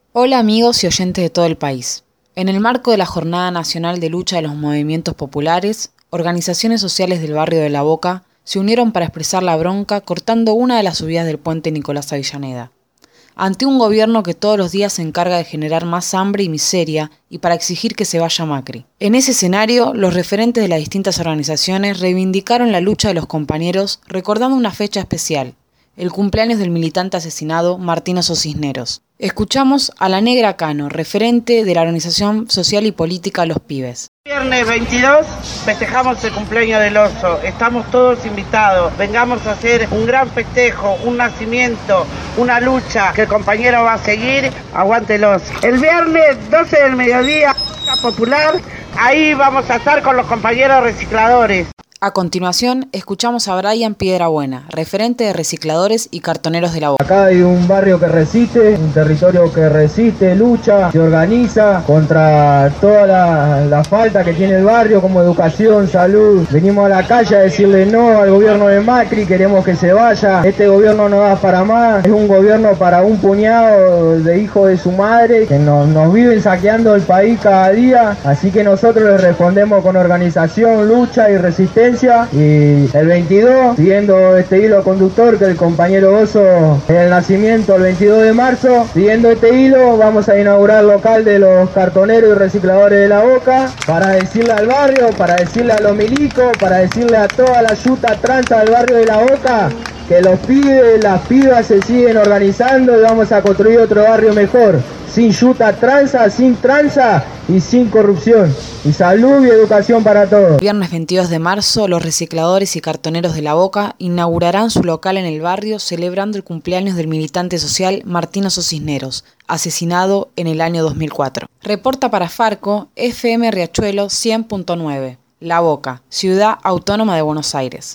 Hola amigos y oyentes de todo el país. En el marco de la Jornada Nacional de Lucha de los Movimientos Populares, organizaciones sociales del barrio de La Boca se unieron para expresar la bronca cortando una de las subidas del puente Nicolás Avellaneda. Ante un gobierno que todos los días se encarga de generar más hambre y miseria y para exigir que se vaya Macri. En ese escenario, los referentes de las distintas organizaciones reivindicaron la lucha de los compañeros recordando una fecha especial, el cumpleaños del militante asesinado Martín Oso Cisneros. Escuchamos a la Negra Cano, referente de la organización social y política Los Pibes. Viernes 22 festejamos el cumpleaños del Oso, estamos todos invitados, vengamos a hacer un gran festejo, un nacimiento, una lucha que el compañero va a seguir, aguante el Oso. El viernes 12 del mediodía, popular, ahí vamos a estar con los compañeros recicladores. A continuación, escuchamos a Brian Piedrabuena, referente de recicladores y cartoneros de La Boca. Acá hay un barrio que resiste, un territorio que resiste, lucha, se organiza contra toda la falta que tiene el barrio, como educación, salud. Venimos a la calle a decirle no al gobierno de Macri, queremos que se vaya. Este gobierno no da para más, es un gobierno para un puñado de hijos de su madre que nos viven saqueando el país cada día. Así que nosotros les respondemos con organización, lucha y resistencia. Y el 22, siguiendo este hilo conductor que el compañero Oso en el nacimiento el 22 de marzo, siguiendo este hilo vamos a inaugurar el local de los cartoneros y recicladores de La Boca para decirle al barrio, para decirle a los milicos, para decirle a toda la yuta tranza del barrio de La Boca que los pibes, las pibas se siguen organizando y vamos a construir otro barrio mejor, sin yuta tranza, sin tranza y sin corrupción. Y salud y educación para todos. El viernes 22 de marzo, los recicladores y cartoneros de La Boca inaugurarán su local en el barrio celebrando el cumpleaños del militante social Martín Oso Cisneros, asesinado en el año 2004. Reporta para Farco, FM Riachuelo 100.9, La Boca, Ciudad Autónoma de Buenos Aires.